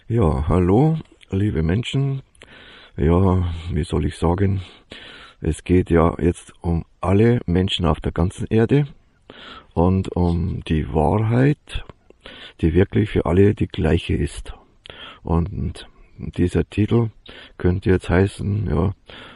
Ja, hallo, liebe Menschen. Ja, wie soll ich sagen? Es geht ja jetzt um alle Menschen auf der ganzen Erde und um die Wahrheit, die wirklich für alle die gleiche ist. Und dieser Titel könnte jetzt heißen, ja,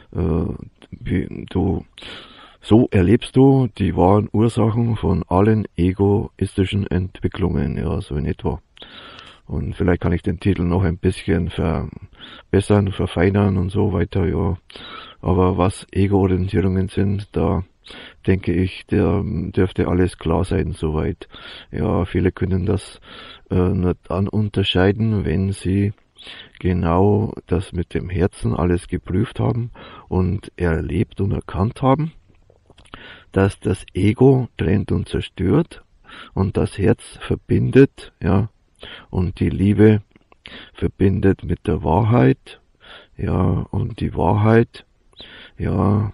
so erlebst du die wahren Ursachen von allen egoistischen Entwicklungen, ja, so in etwa. Und vielleicht kann ich den Titel noch ein bisschen verbessern, verfeinern und so weiter, ja. Aber was Ego-Orientierungen sind, da denke ich, der dürfte alles klar sein soweit. Ja, viele können das nur dann unterscheiden, wenn sie genau das mit dem Herzen alles geprüft haben und erlebt und erkannt haben, dass das Ego trennt und zerstört und das Herz verbindet, ja, und die Liebe verbindet mit der Wahrheit, ja, und die Wahrheit, ja,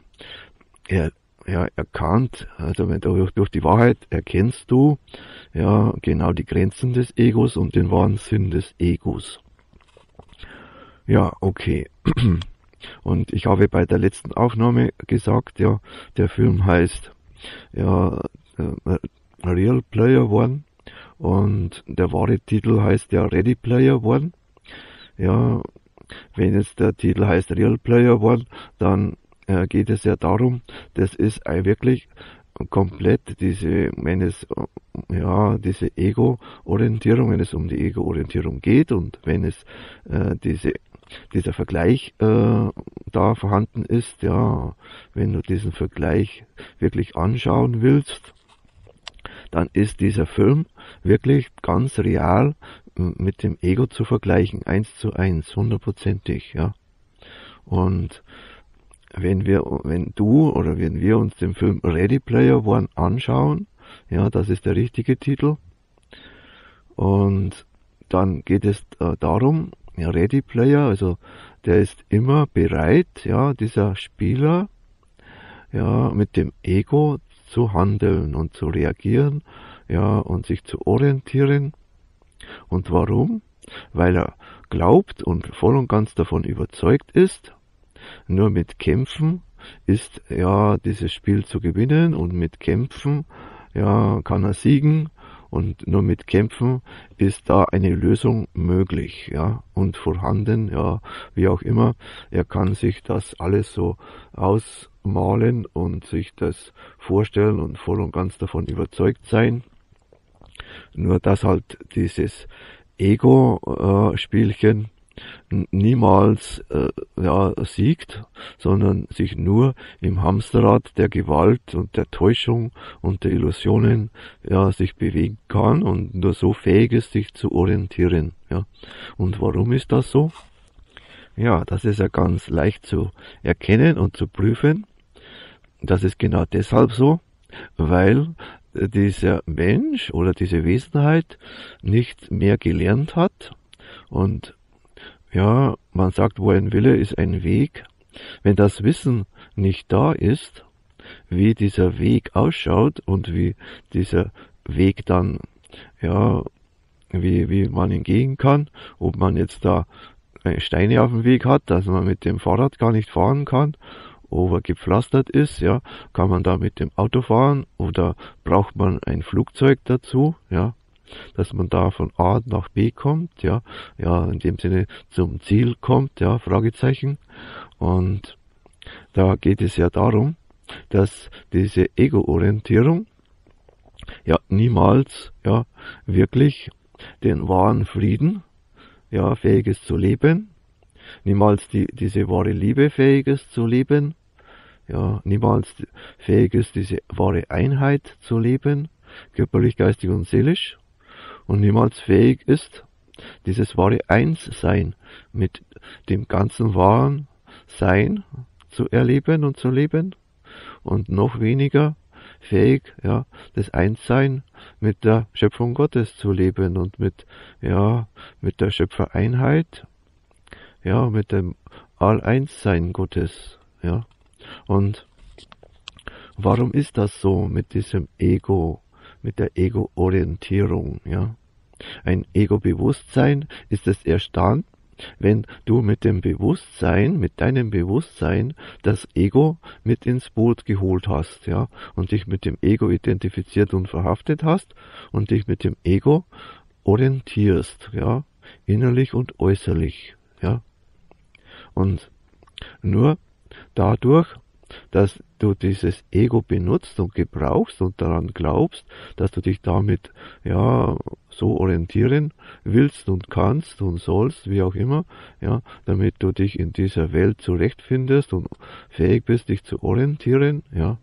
erkannt, also durch die Wahrheit erkennst du, ja, genau die Grenzen des Egos und den wahren Sinn des Egos. Ja, okay. Und ich habe bei der letzten Aufnahme gesagt, ja, der Film heißt, ja, Real Player One. Und der wahre Titel heißt ja Ready Player One. Ja, wenn jetzt der Titel heißt Real Player One, dann geht es ja darum, das ist wirklich komplett diese Ego-Orientierung, wenn es um die Ego-Orientierung geht und wenn es dieser Vergleich da vorhanden ist, ja, wenn du diesen Vergleich wirklich anschauen willst, dann ist dieser Film wirklich ganz real mit dem Ego zu vergleichen, 1:1, 100%ig, ja. Und wenn wir uns den Film Ready Player One anschauen, ja, das ist der richtige Titel, und dann geht es darum, ja, Ready Player, also der ist immer bereit, ja, dieser Spieler, ja, mit dem Ego zu handeln und zu reagieren, ja, und sich zu orientieren. Und warum? Weil er glaubt und voll und ganz davon überzeugt ist, nur mit Kämpfen ist ja dieses Spiel zu gewinnen, und mit Kämpfen, ja, kann er siegen, und nur mit Kämpfen ist da eine Lösung möglich, ja, und vorhanden, ja, wie auch immer. Er kann sich das alles so ausmalen und sich das vorstellen und voll und ganz davon überzeugt sein. Nur dass halt dieses Ego-Spielchen niemals siegt, sondern sich nur im Hamsterrad der Gewalt und der Täuschung und der Illusionen, ja, sich bewegen kann und nur so fähig ist, sich zu orientieren. Ja. Und warum ist das so? Ja, das ist ja ganz leicht zu erkennen und zu prüfen. Das ist genau deshalb so, weil dieser Mensch oder diese Wesenheit nicht mehr gelernt hat. Und ja, man sagt, wo ein Wille ist ein Weg. Wenn das Wissen nicht da ist, wie dieser Weg ausschaut und wie dieser Weg dann, ja, wie man ihn gehen kann, ob man jetzt da Steine auf dem Weg hat, dass man mit dem Fahrrad gar nicht fahren kann, ob er gepflastert ist, ja, kann man da mit dem Auto fahren oder braucht man ein Flugzeug dazu, ja, dass man da von A nach B kommt, ja, in dem Sinne zum Ziel kommt, ja, Fragezeichen. Und da geht es ja darum, dass diese Ego-Orientierung ja niemals, ja, wirklich den wahren Frieden, ja, fähig ist zu leben, niemals diese wahre Liebe fähig ist zu leben, ja, niemals fähig ist, diese wahre Einheit zu leben, körperlich, geistig und seelisch, und niemals fähig ist, dieses wahre Einssein mit dem ganzen wahren Sein zu erleben und zu leben, und noch weniger fähig, ja, das Einssein mit der Schöpfung Gottes zu leben und mit der Schöpfereinheit, ja, mit dem All-Eins-Sein Gottes, ja. Und warum ist das so mit diesem Ego, mit der Ego-Orientierung, ja? Ein Ego-Bewusstsein ist es erst dann, wenn du mit dem Bewusstsein, mit deinem Bewusstsein, das Ego mit ins Boot geholt hast, ja, und dich mit dem Ego identifiziert und verhaftet hast und dich mit dem Ego orientierst, ja, innerlich und äußerlich, ja. Und nur dadurch, dass du dieses Ego benutzt und gebrauchst und daran glaubst, dass du dich damit ja so orientieren willst und kannst und sollst, wie auch immer, ja, damit du dich in dieser Welt zurechtfindest und fähig bist, dich zu orientieren, ja,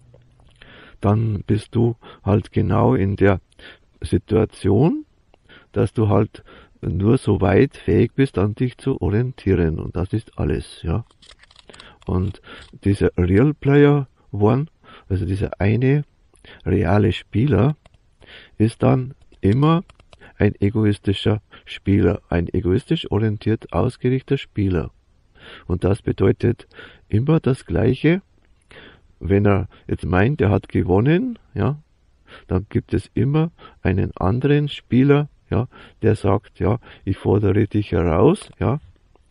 dann bist du halt genau in der Situation, dass du halt nur so weit fähig bist, an dich zu orientieren, und das ist alles, ja. Und dieser Real Player One, also dieser eine reale Spieler, ist dann immer ein egoistischer Spieler, ein egoistisch orientiert ausgerichteter Spieler. Und das bedeutet immer das Gleiche. Wenn er jetzt meint, er hat gewonnen, ja, dann gibt es immer einen anderen Spieler, ja, der sagt, ja, ich fordere dich heraus, ja,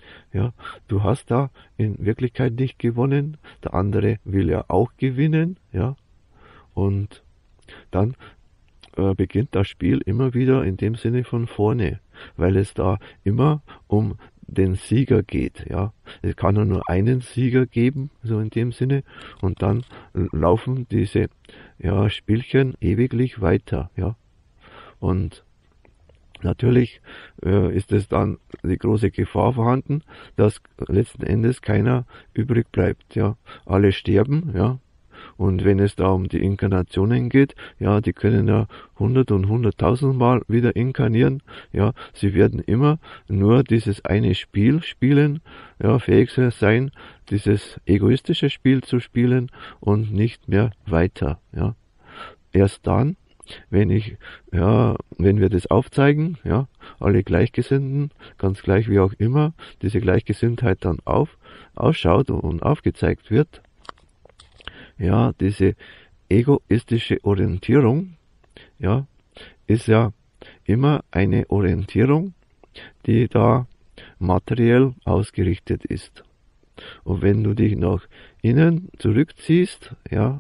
du hast da in Wirklichkeit nicht gewonnen, der andere will ja auch gewinnen, ja, und dann beginnt das Spiel immer wieder in dem Sinne von vorne, weil es da immer um den Sieger geht, ja. Es kann nur einen Sieger geben, so in dem Sinne, und dann laufen diese, ja, Spielchen ewiglich weiter, ja. Und natürlich ist es dann die große Gefahr vorhanden, dass letzten Endes keiner übrig bleibt, ja. Alle sterben, ja. Und wenn es da um die Inkarnationen geht, ja, die können ja 100 und 100.000 Mal wieder inkarnieren, ja. Sie werden immer nur dieses eine Spiel spielen, ja, fähig sein, dieses egoistische Spiel zu spielen und nicht mehr weiter, ja. Erst dann, wenn wir das aufzeigen, ja, alle Gleichgesinnten, ganz gleich wie auch immer, diese Gleichgesinntheit dann ausschaut und aufgezeigt wird, ja, diese egoistische Orientierung, ja, ist ja immer eine Orientierung, die da materiell ausgerichtet ist. Und wenn du dich nach innen zurückziehst, ja,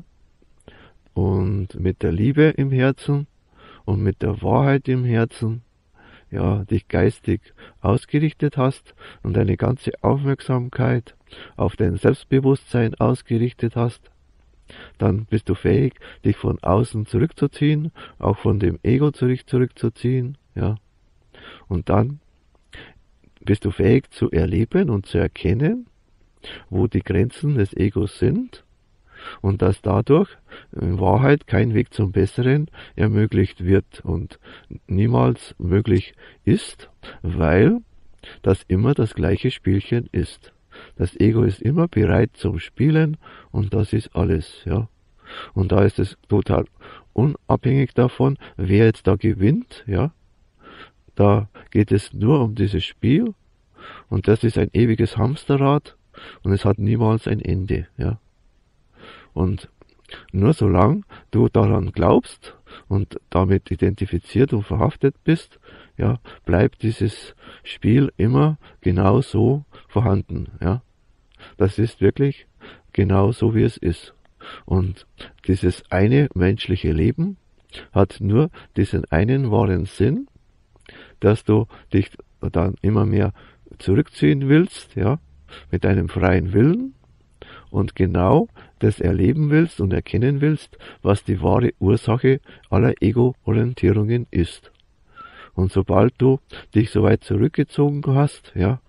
und mit der Liebe im Herzen und mit der Wahrheit im Herzen, ja, dich geistig ausgerichtet hast und deine ganze Aufmerksamkeit auf dein Selbstbewusstsein ausgerichtet hast, dann bist du fähig, dich von außen zurückzuziehen, auch von dem Ego zurückzuziehen, ja. Und dann bist du fähig zu erleben und zu erkennen, wo die Grenzen des Egos sind, und dass dadurch in Wahrheit kein Weg zum Besseren ermöglicht wird und niemals möglich ist, weil das immer das gleiche Spielchen ist. Das Ego ist immer bereit zum Spielen, und das ist alles, ja. Und da ist es total unabhängig davon, wer jetzt da gewinnt, ja. Da geht es nur um dieses Spiel, und das ist ein ewiges Hamsterrad, und es hat niemals ein Ende, ja. Und nur solange du daran glaubst und damit identifiziert und verhaftet bist, ja, bleibt dieses Spiel immer genau so vorhanden, ja. Das ist wirklich genau so, wie es ist. Und dieses eine menschliche Leben hat nur diesen einen wahren Sinn, dass du dich dann immer mehr zurückziehen willst, ja, mit deinem freien Willen, und genau das erleben willst und erkennen willst, was die wahre Ursache aller Ego-Orientierungen ist. Und sobald du dich so weit zurückgezogen hast, ja,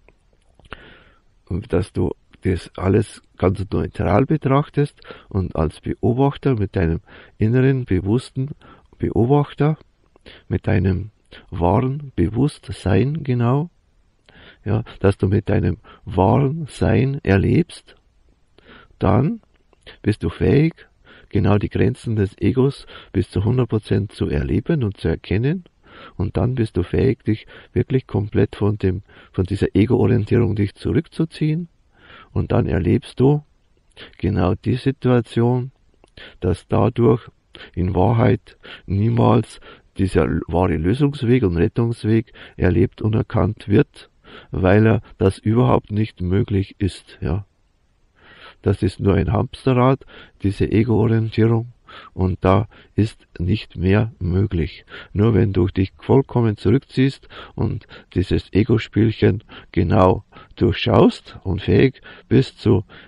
dass du das alles ganz neutral betrachtest und als Beobachter mit deinem inneren, bewussten Beobachter, mit deinem wahren Bewusstsein genau, ja, dass du mit deinem wahren Sein erlebst, dann bist du fähig, genau die Grenzen des Egos bis zu 100% zu erleben und zu erkennen, und dann bist du fähig, dich wirklich komplett von dieser Ego-Orientierung dich zurückzuziehen, und dann erlebst du genau die Situation, dass dadurch in Wahrheit niemals dieser wahre Lösungsweg und Rettungsweg erlebt und erkannt wird, weil das überhaupt nicht möglich ist, ja. Das ist nur ein Hamsterrad, diese Ego-Orientierung, und da ist nicht mehr möglich. Nur wenn du dich vollkommen zurückziehst und dieses Ego-Spielchen genau durchschaust und fähig bist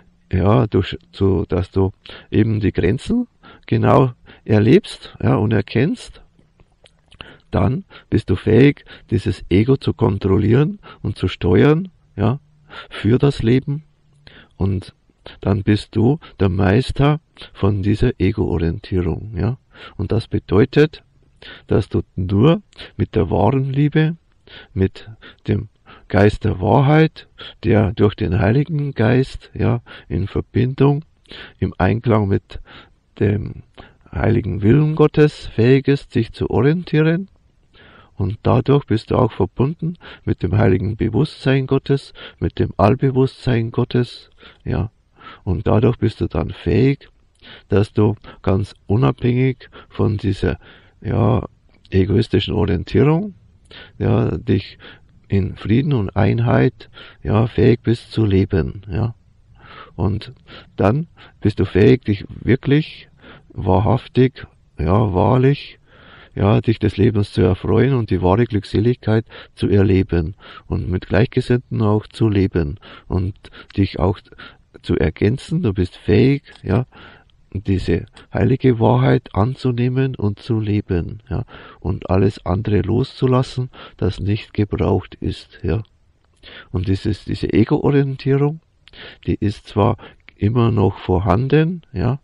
dass du eben die Grenzen genau erlebst, ja, und erkennst, dann bist du fähig, dieses Ego zu kontrollieren und zu steuern, ja, für das Leben, und dann bist du der Meister von dieser Ego-Orientierung, ja. Und das bedeutet, dass du nur mit der wahren Liebe, mit dem Geist der Wahrheit, der durch den Heiligen Geist, ja, in Verbindung, im Einklang mit dem heiligen Willen Gottes fähig ist, sich zu orientieren. Und dadurch bist du auch verbunden mit dem heiligen Bewusstsein Gottes, mit dem Allbewusstsein Gottes, ja. Und dadurch bist du dann fähig, dass du ganz unabhängig von dieser, ja, egoistischen Orientierung, ja, dich in Frieden und Einheit, ja, fähig bist zu leben, ja. Und dann bist du fähig, dich wirklich wahrhaftig, ja, wahrlich, ja, dich des Lebens zu erfreuen und die wahre Glückseligkeit zu erleben und mit Gleichgesinnten auch zu leben und dich auch zu ergänzen. Du bist fähig, ja, diese heilige Wahrheit anzunehmen und zu leben, ja, und alles andere loszulassen, das nicht gebraucht ist, ja. Und diese Ego-Orientierung, die ist zwar immer noch vorhanden, ja,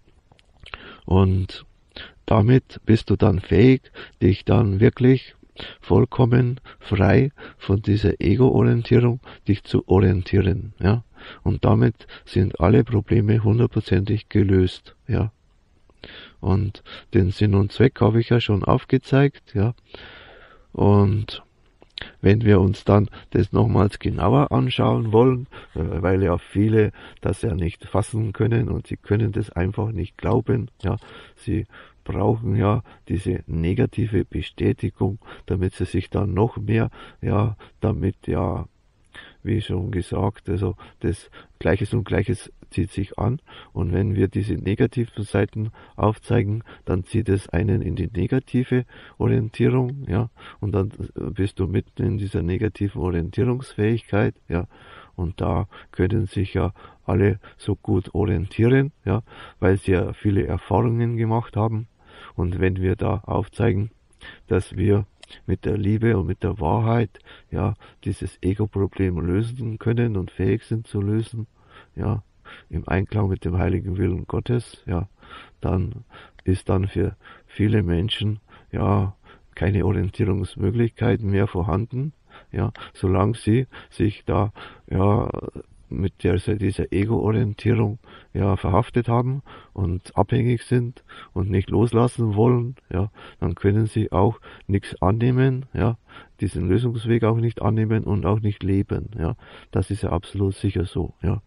und damit bist du dann fähig, dich dann wirklich vollkommen frei von dieser Ego-Orientierung, dich zu orientieren, ja. Und damit sind alle Probleme hundertprozentig gelöst, ja. Und den Sinn und Zweck habe ich ja schon aufgezeigt, ja. Und wenn wir uns dann das nochmals genauer anschauen wollen, weil ja viele das ja nicht fassen können und sie können das einfach nicht glauben, ja. Sie brauchen ja diese negative Bestätigung, damit sie sich dann noch mehr, ja, damit, ja, wie schon gesagt, also das Gleiches und Gleiches zieht sich an, und wenn wir diese negativen Seiten aufzeigen, dann zieht es einen in die negative Orientierung, ja, und dann bist du mitten in dieser negativen Orientierungsfähigkeit, ja, und da können sich ja alle so gut orientieren, ja, weil sie ja viele Erfahrungen gemacht haben, und wenn wir da aufzeigen, dass wir mit der Liebe und mit der Wahrheit, ja, dieses Ego-Problem lösen können und fähig sind zu lösen, ja, im Einklang mit dem heiligen Willen Gottes, ja, dann ist dann für viele Menschen, ja, keine Orientierungsmöglichkeiten mehr vorhanden, ja, solange sie sich da, ja, mit dieser Ego-Orientierung, ja, verhaftet haben und abhängig sind und nicht loslassen wollen, ja, dann können sie auch nichts annehmen, ja, diesen Lösungsweg auch nicht annehmen und auch nicht leben, ja. Das ist ja absolut sicher so, ja.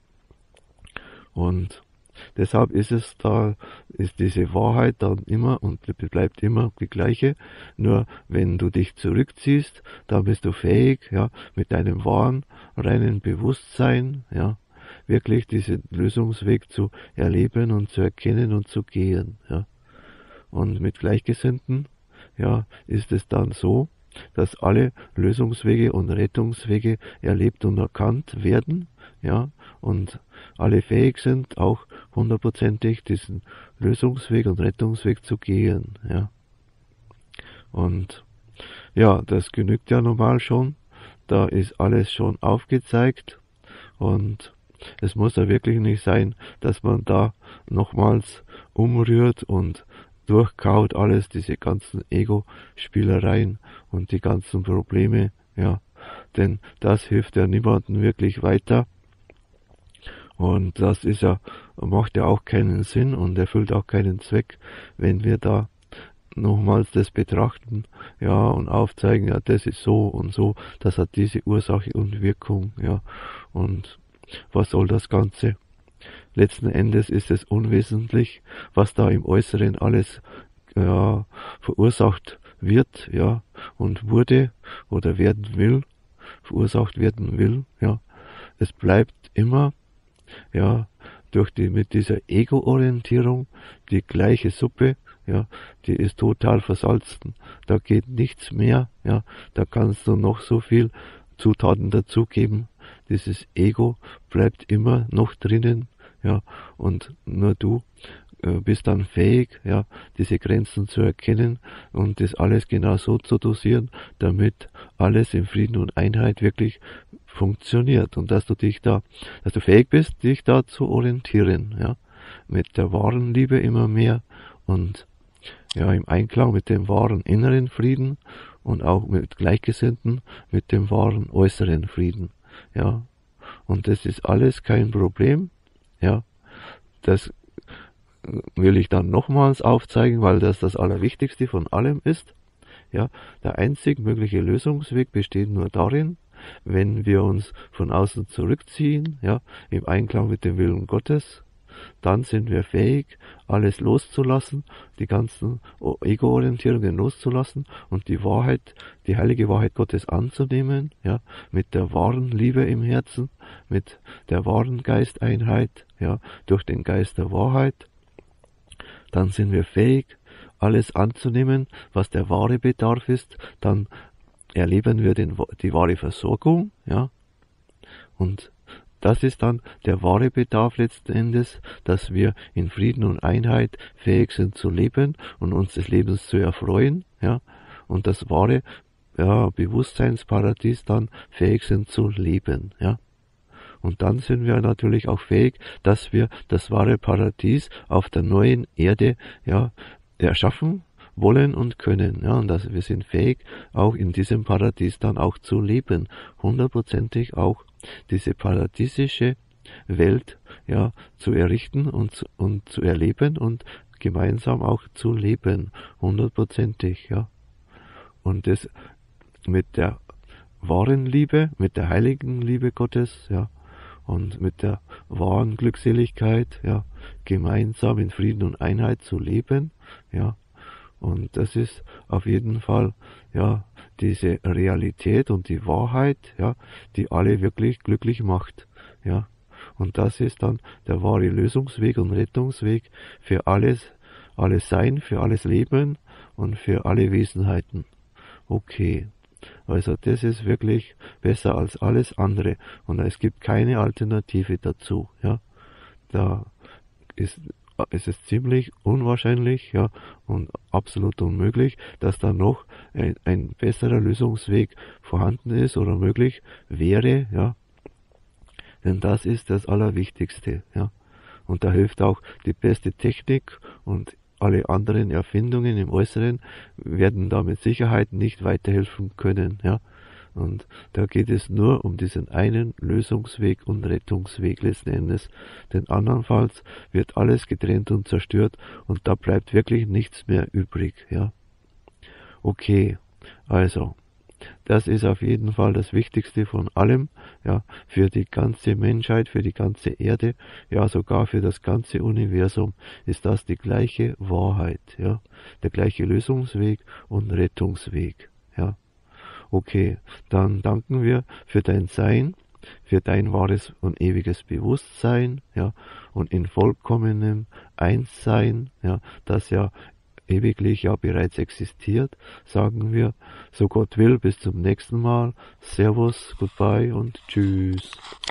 Und deshalb ist diese Wahrheit dann immer und bleibt immer die gleiche. Nur wenn du dich zurückziehst, dann bist du fähig, ja, mit deinem wahren, reinen Bewusstsein, ja, wirklich diesen Lösungsweg zu erleben und zu erkennen und zu gehen, ja. Und mit Gleichgesinnten, ja, ist es dann so, dass alle Lösungswege und Rettungswege erlebt und erkannt werden, ja, und alle fähig sind, auch hundertprozentig diesen Lösungsweg und Rettungsweg zu gehen, ja. Und ja, das genügt ja normal schon, da ist alles schon aufgezeigt, und es muss ja wirklich nicht sein, dass man da nochmals umrührt und durchkaut alles, diese ganzen Ego-Spielereien und die ganzen Probleme, ja, denn das hilft ja niemandem wirklich weiter, und das ist ja, macht ja auch keinen Sinn und erfüllt auch keinen Zweck, wenn wir da nochmals das betrachten, ja, und aufzeigen, ja, das ist so und so, das hat diese Ursache und Wirkung, ja, und was soll das Ganze? Letzten Endes ist es unwesentlich, was da im Äußeren alles ja, verursacht wird, ja, und wurde oder werden will, verursacht werden will, ja. Es bleibt immer, ja, mit dieser Ego-Orientierung die gleiche Suppe, ja, die ist total versalzen. Da geht nichts mehr, ja, da kannst du noch so viel Zutaten dazugeben. Dieses Ego bleibt immer noch drinnen, ja, und nur du bist dann fähig, ja, diese Grenzen zu erkennen und das alles genau so zu dosieren, damit alles in Frieden und Einheit wirklich funktioniert und dass du fähig bist, dich da zu orientieren, ja, mit der wahren Liebe immer mehr und ja, im Einklang mit dem wahren inneren Frieden und auch mit Gleichgesinnten, mit dem wahren äußeren Frieden, ja, und das ist alles kein Problem, ja, das will ich dann nochmals aufzeigen, weil das das Allerwichtigste von allem ist. Ja, der einzig mögliche Lösungsweg besteht nur darin, wenn wir uns von außen zurückziehen, ja, im Einklang mit dem Willen Gottes, dann sind wir fähig, alles loszulassen, die ganzen Ego-Orientierungen loszulassen und die Wahrheit, die heilige Wahrheit Gottes anzunehmen, ja, mit der wahren Liebe im Herzen, mit der wahren Geisteinheit, ja, durch den Geist der Wahrheit. Dann sind wir fähig, alles anzunehmen, was der wahre Bedarf ist. Dann erleben wir die wahre Versorgung, ja. Und das ist dann der wahre Bedarf letzten Endes, dass wir in Frieden und Einheit fähig sind zu leben und uns des Lebens zu erfreuen, ja. Und das wahre, ja, Bewusstseinsparadies dann fähig sind zu leben, ja. Und dann sind wir natürlich auch fähig, dass wir das wahre Paradies auf der neuen Erde, ja, erschaffen wollen und können, ja, und dass wir sind fähig, auch in diesem Paradies dann auch zu leben, 100%ig auch diese paradiesische Welt, ja, zu errichten und zu erleben und gemeinsam auch zu leben, 100%ig, ja. Und das mit der wahren Liebe, mit der heiligen Liebe Gottes, ja, und mit der wahren Glückseligkeit, ja, gemeinsam in Frieden und Einheit zu leben, ja, und das ist auf jeden Fall, ja, diese Realität und die Wahrheit, ja, die alle wirklich glücklich macht, ja, und das ist dann der wahre Lösungsweg und Rettungsweg für alles Sein, für alles Leben und für alle Wesenheiten. Okay. Also das ist wirklich besser als alles andere und es gibt keine Alternative dazu, ja. Da ist es ziemlich unwahrscheinlich, ja, und absolut unmöglich, dass da noch ein besserer Lösungsweg vorhanden ist oder möglich wäre, ja. Denn das ist das Allerwichtigste, ja. Und da hilft auch die beste Technik und alle anderen Erfindungen im Äußeren werden da mit Sicherheit nicht weiterhelfen können, ja. Und da geht es nur um diesen einen Lösungsweg und Rettungsweg letzten Endes. Denn andernfalls wird alles getrennt und zerstört und da bleibt wirklich nichts mehr übrig, ja. Okay, also, das ist auf jeden Fall das Wichtigste von allem, ja, für die ganze Menschheit, für die ganze Erde, ja, sogar für das ganze Universum ist das die gleiche Wahrheit, ja, der gleiche Lösungsweg und Rettungsweg, ja. Okay, dann danken wir für dein Sein, für dein wahres und ewiges Bewusstsein, ja, und in vollkommenem Einssein, ja, das ja ewiglich ja bereits existiert, sagen wir, so Gott will, bis zum nächsten Mal. Servus, goodbye und tschüss.